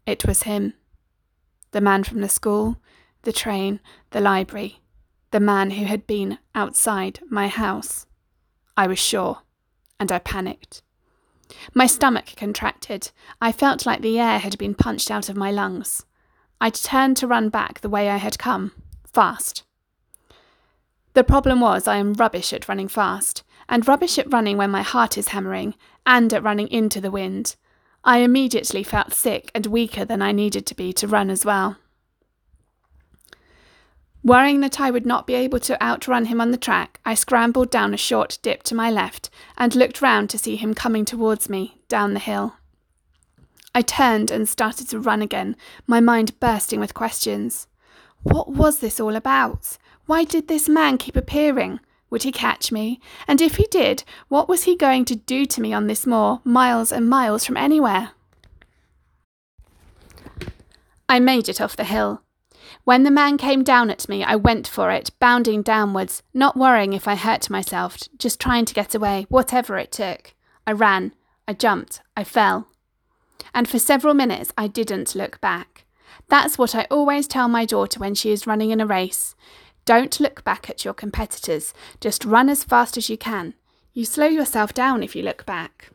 It was him. The man from the school, the train, the library. The man who had been outside my house. I was sure, and I panicked. My stomach contracted. I felt like the air had been punched out of my lungs. I turned to run back the way I had come, fast. The problem was I am rubbish at running fast, and rubbish at running when my heart is hammering, and at running into the wind. I immediately felt sick and weaker than I needed to be to run as well. Worrying that I would not be able to outrun him on the track, I scrambled down a short dip to my left and looked round to see him coming towards me, down the hill. I turned and started to run again, my mind bursting with questions. What was this all about? Why did this man keep appearing? Would he catch me? And if he did, what was he going to do to me on this moor, miles and miles from anywhere? I made it off the hill. When the man came down at me, I went for it, bounding downwards, not worrying if I hurt myself, just trying to get away, whatever it took. I ran, I jumped, I fell. And for several minutes I didn't look back. That's what I always tell my daughter when she is running in a race. Don't look back at your competitors, just run as fast as you can. You slow yourself down if you look back.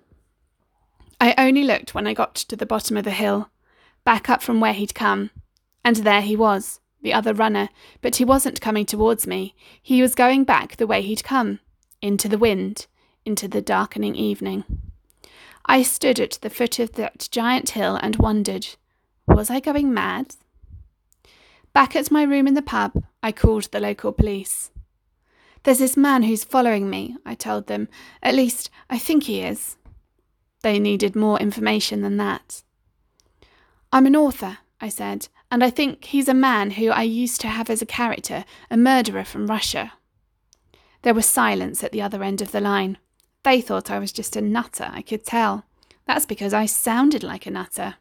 I only looked when I got to the bottom of the hill, back up from where he'd come. And there he was, the other runner, but he wasn't coming towards me. He was going back the way he'd come, into the wind, into the darkening evening. I stood at the foot of that giant hill and wondered, was I going mad? Back at my room in the pub, I called the local police. There's this man who's following me, I told them. At least, I think he is. They needed more information than that. I'm an author, I said, and I think he's a man who I used to have as a character, a murderer from Russia. There was silence at the other end of the line. They thought I was just a nutter, I could tell. That's because I sounded like a nutter.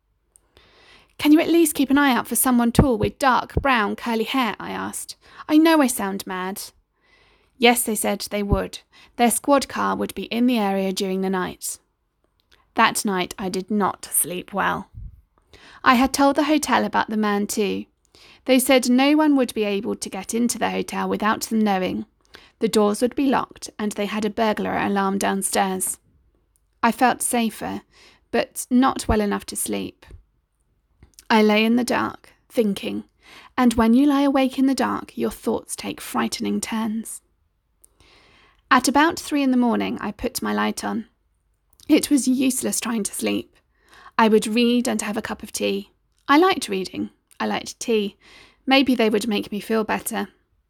Can you at least keep an eye out for someone tall with dark, brown, curly hair? I asked. I know I sound mad. Yes, they said they would. Their squad car would be in the area during the night. That night I did not sleep well. I had told the hotel about the man too. They said no one would be able to get into the hotel without them knowing. The doors would be locked and they had a burglar alarm downstairs. I felt safer, but not well enough to sleep. I lay in the dark, thinking, and when you lie awake in the dark, your thoughts take frightening turns. At about 3 a.m, I put my light on. It was useless trying to sleep. I would read and have a cup of tea. I liked reading. I liked tea. Maybe they would make me feel better.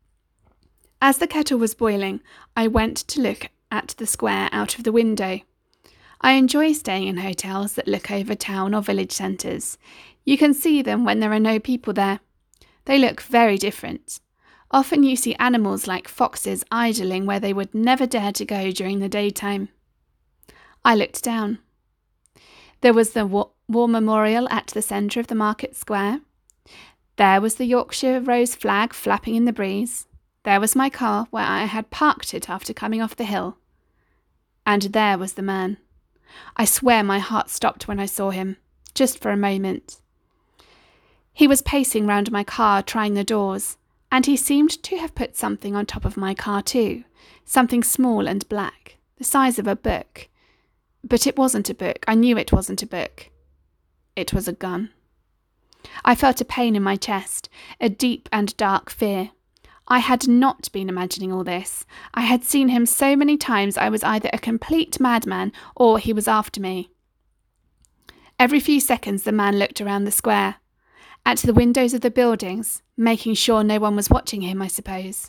As the kettle was boiling, I went to look at the square out of the window. I enjoy staying in hotels that look over town or village centres. You can see them when there are no people there. They look very different. Often you see animals like foxes idling where they would never dare to go during the daytime. I looked down. There was the War Memorial at the centre of the market square. There was the Yorkshire Rose flag flapping in the breeze. There was my car where I had parked it after coming off the hill. And there was the man. I swear my heart stopped when I saw him, just for a moment. He was pacing round my car, trying the doors, and he seemed to have put something on top of my car too, something small and black, the size of a book. But it wasn't a book. I knew it wasn't a book. It was a gun. I felt a pain in my chest, a deep and dark fear. I had not been imagining all this. I had seen him so many times I was either a complete madman or he was after me. Every few seconds the man looked around the square, at the windows of the buildings, making sure no one was watching him, I suppose.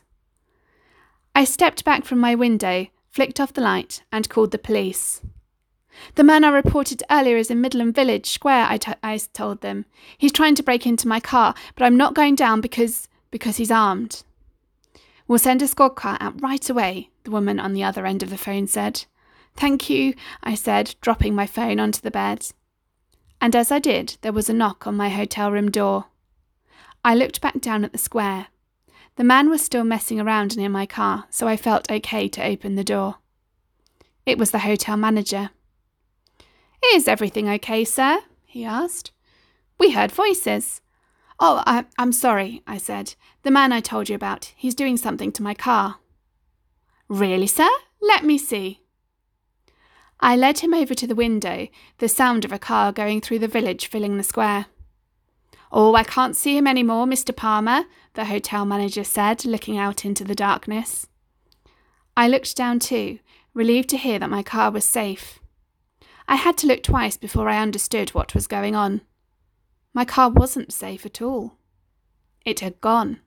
I stepped back from my window, flicked off the light, and called the police. The man I reported earlier is in Midland Village Square, I told them. He's trying to break into my car, but I'm not going down because he's armed. We'll send a squad car out right away, the woman on the other end of the phone said. Thank you, I said, dropping my phone onto the bed. And as I did, there was a knock on my hotel room door. I looked back down at the square. The man was still messing around near my car, so I felt okay to open the door. It was the hotel manager. Is everything okay, sir? He asked. We heard voices. Oh, I'm sorry, I said. The man I told you about, he's doing something to my car. Really, sir? Let me see. I led him over to the window, the sound of a car going through the village filling the square. Oh, I can't see him any more, Mr. Palmer, the hotel manager said, looking out into the darkness. I looked down too, relieved to hear that my car was safe. I had to look twice before I understood what was going on. My car wasn't safe at all. It had gone.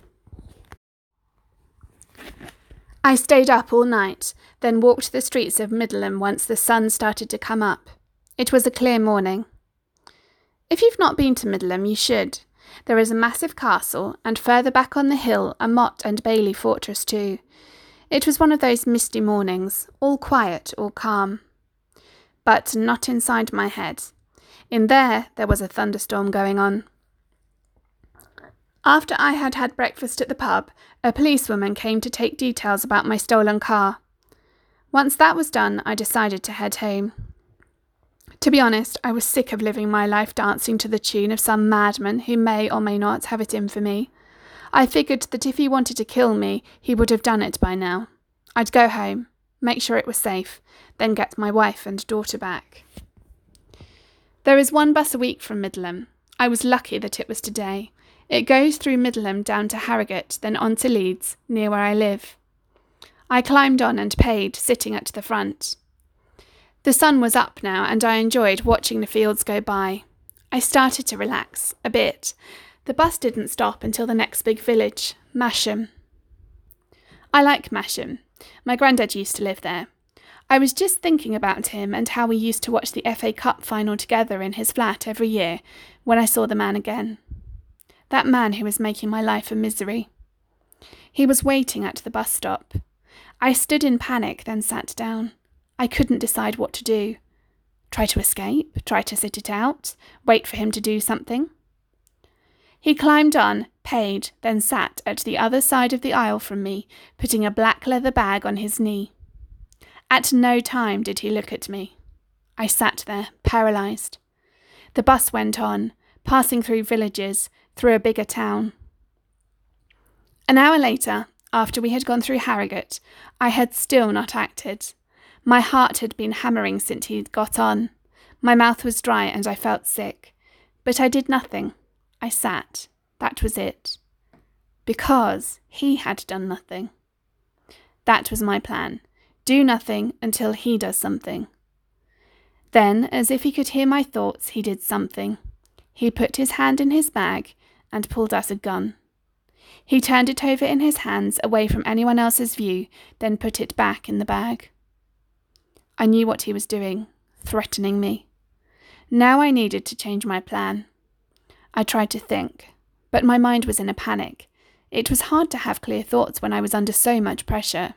I stayed up all night, then walked the streets of Middleham once the sun started to come up. It was a clear morning. If you've not been to Middleham, you should. There is a massive castle, and further back on the hill a motte and bailey fortress too. It was one of those misty mornings, all quiet, all calm. But not inside my head. In there was a thunderstorm going on. After I had had breakfast at the pub, a policewoman came to take details about my stolen car. Once that was done, I decided to head home. To be honest, I was sick of living my life dancing to the tune of some madman who may or may not have it in for me. I figured that if he wanted to kill me, he would have done it by now. I'd go home, make sure it was safe, then get my wife and daughter back. There is one bus a week from Middleham. I was lucky that it was today. It goes through Middleham down to Harrogate, then on to Leeds, near where I live. I climbed on and paid, sitting at the front. The sun was up now, and I enjoyed watching the fields go by. I started to relax, a bit. The bus didn't stop until the next big village, Masham. I like Masham. My granddad used to live there. I was just thinking about him and how we used to watch the FA Cup final together in his flat every year when I saw the man again. That man who was making my life a misery. He was waiting at the bus stop. I stood in panic, then sat down. I couldn't decide what to do. Try to escape, try to sit it out, wait for him to do something. He climbed on, paid, then sat at the other side of the aisle from me, putting a black leather bag on his knee. At no time did he look at me. I sat there, paralysed. The bus went on, passing through villages, through a bigger town. An hour later, after we had gone through Harrogate, I had still not acted. My heart had been hammering since he'd got on. My mouth was dry and I felt sick. But I did nothing. I sat. That was it. Because he had done nothing. That was my plan. Do nothing until he does something. Then, as if he could hear my thoughts, he did something. He put his hand in his bag and pulled out a gun. He turned it over in his hands away from anyone else's view, then put it back in the bag. I knew what he was doing, threatening me. Now I needed to change my plan. I tried to think, but my mind was in a panic. It was hard to have clear thoughts when I was under so much pressure.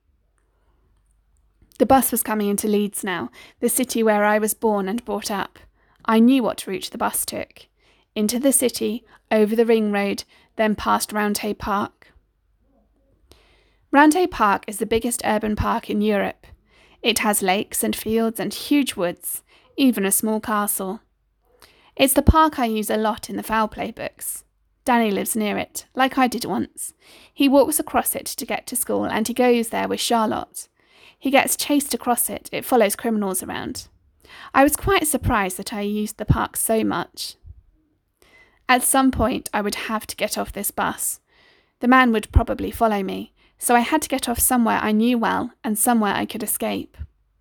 The bus was coming into Leeds now, the city where I was born and brought up. I knew what route the bus took. Into the city, over the ring road, then past Roundhay Park. Roundhay Park is the biggest urban park in Europe. It has lakes and fields and huge woods, even a small castle. It's the park I use a lot in the foul play books. Danny lives near it, like I did once. He walks across it to get to school and he goes there with Charlotte. He gets chased across it, it follows criminals around. I was quite surprised that I used the park so much. At some point I would have to get off this bus. The man would probably follow me, so I had to get off somewhere I knew well and somewhere I could escape.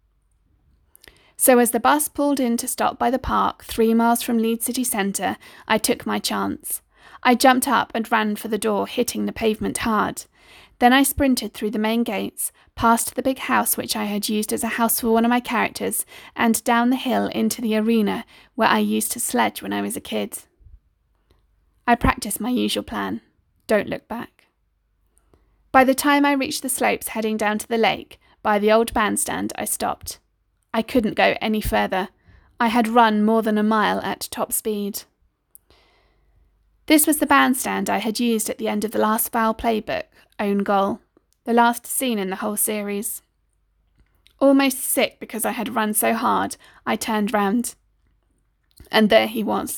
So as the bus pulled in to stop by the park 3 miles from Leeds city centre, I took my chance. I jumped up and ran for the door, hitting the pavement hard. Then I sprinted through the main gates, past the big house which I had used as a house for one of my characters, and down the hill into the arena where I used to sledge when I was a kid. I practiced my usual plan. Don't look back. By the time I reached the slopes heading down to the lake, by the old bandstand, I stopped. I couldn't go any further. I had run more than a mile at top speed. This was the bandstand I had used at the end of the last foul play book, Own Goal, the last scene in the whole series. Almost sick because I had run so hard, I turned round. And there he was,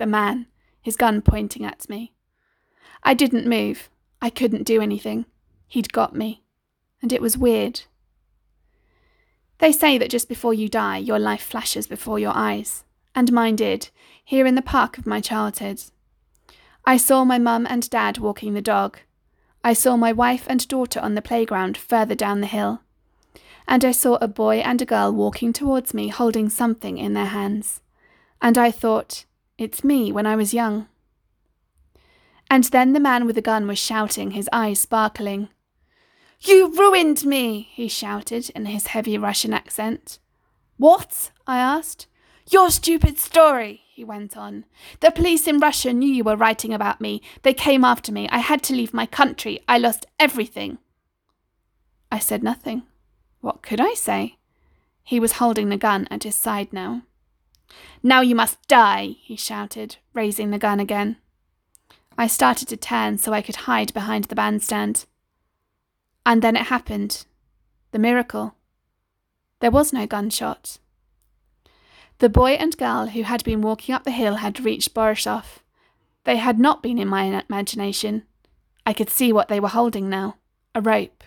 the man, his gun pointing at me. I didn't move. I couldn't do anything. He'd got me. And it was weird. They say that just before you die, your life flashes before your eyes. And mine did, here in the park of my childhood. I saw my mum and dad walking the dog. I saw my wife and daughter on the playground further down the hill. And I saw a boy and a girl walking towards me holding something in their hands. And I thought, it's me when I was young. And then the man with the gun was shouting, his eyes sparkling. "You ruined me!" he shouted in his heavy Russian accent. "What?" I asked. "Your stupid story," he went on. "The police in Russia knew you were writing about me. They came after me. I had to leave my country. I lost everything." I said nothing. What could I say? He was holding the gun at his side now. "Now you must die," he shouted, raising the gun again. I started to turn so I could hide behind the bandstand. And then it happened. The miracle. There was no gunshot. The boy and girl who had been walking up the hill had reached Borisov. They had not been in my imagination. I could see what they were holding now. A rope.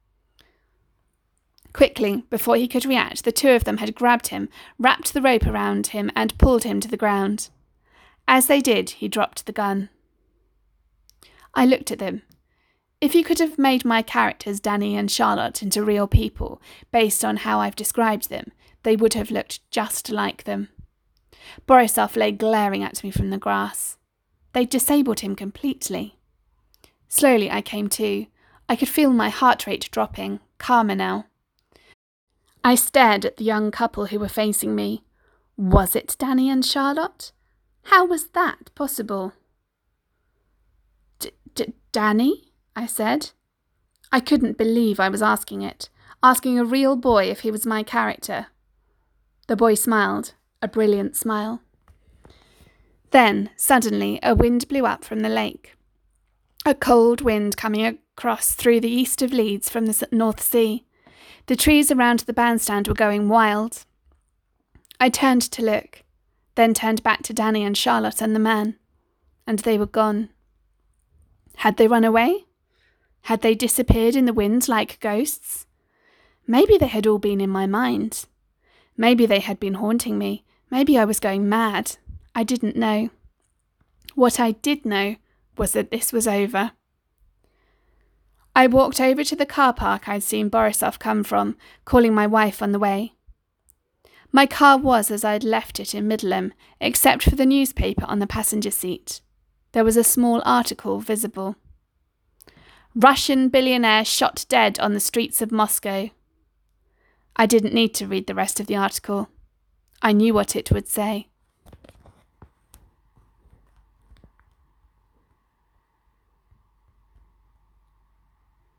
Quickly, before he could react, the two of them had grabbed him, wrapped the rope around him, and pulled him to the ground. As they did, he dropped the gun. I looked at them. If you could have made my characters Danny and Charlotte into real people, based on how I've described them, they would have looked just like them. Borisov lay glaring at me from the grass. They'd disabled him completely. Slowly I came to. I could feel my heart rate dropping, calmer now. I stared at the young couple who were facing me. Was it Danny and Charlotte? How was that possible? Danny? I said. I couldn't believe I was asking it, asking a real boy if he was my character. The boy smiled, a brilliant smile. Then, suddenly, a wind blew up from the lake. A cold wind coming across through the east of Leeds from the North Sea. The trees around the bandstand were going wild. I turned to look, then turned back to Danny and Charlotte and the man, and they were gone. Had they run away? Had they disappeared in the wind like ghosts? Maybe they had all been in my mind. Maybe they had been haunting me. Maybe I was going mad. I didn't know. What I did know was that this was over. I walked over to the car park I'd seen Borisov come from, calling my wife on the way. My car was as I'd left it in Middleham, except for the newspaper on the passenger seat. There was a small article visible. "Russian billionaire shot dead on the streets of Moscow." I didn't need to read the rest of the article. I knew what it would say.